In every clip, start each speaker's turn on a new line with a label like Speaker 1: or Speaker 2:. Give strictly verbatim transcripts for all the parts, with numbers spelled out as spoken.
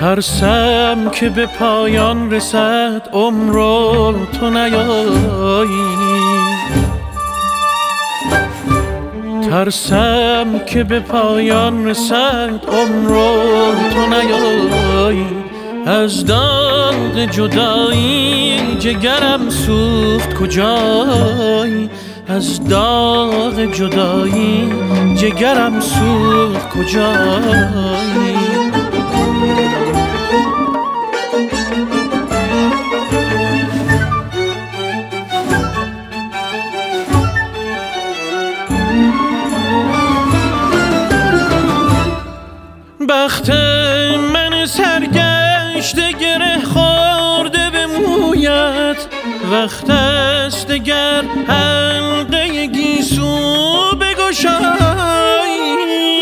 Speaker 1: ترسم که به پایان رسد عمر و تو نیایی، ترسم که به پایان رسد عمر و تو نیایی. از داغ جدایی جگرم سوخت کجایی، از داغ جدایی جگرم سوخت کجایی. بخت من سرگشته گره خورده به مویت، وقت است دگر حلقه گیسو بگشایی.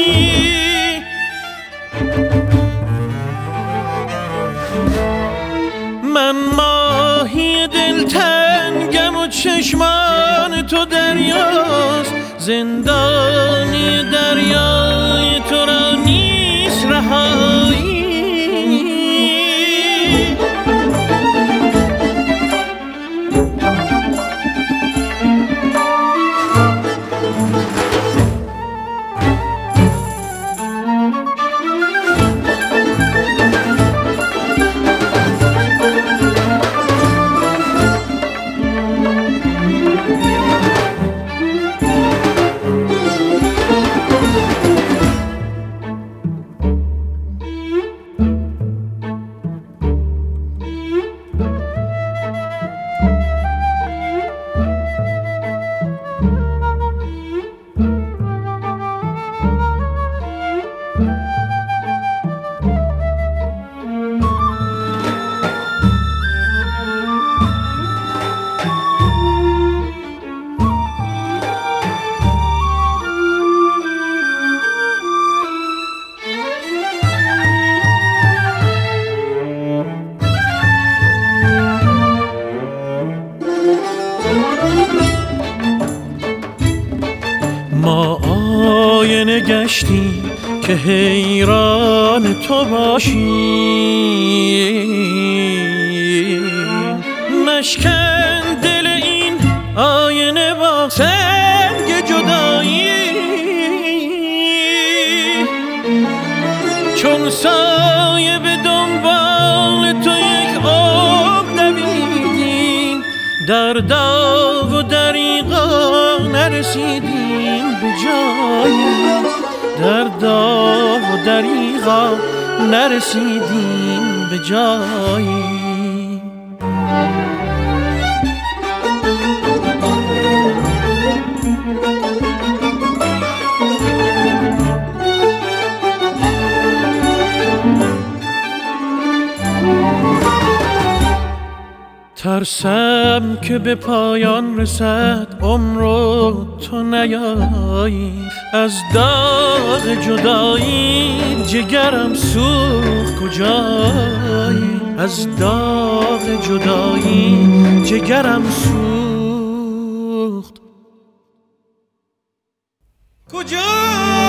Speaker 1: من ماهی دلتنگم و چشمان تو دریاست، زندانی دریای تو را نیست رهایی. ما آینه گشتیم که حیران تو باشیم، مشکن دل این آینه با سنگ جدایی. چون سایه به دنبال تو یک عمر دویدیم، در داغ و دریغا نرسیدیم به جایی، در داغ و دریغا نرسیدیم به جایی. ترسم که به پایان رسد عمر و تو نیایی، از داغ جدایی جگرم سوخت کجایی، از داغ جدایی جگرم سوخت کجایی.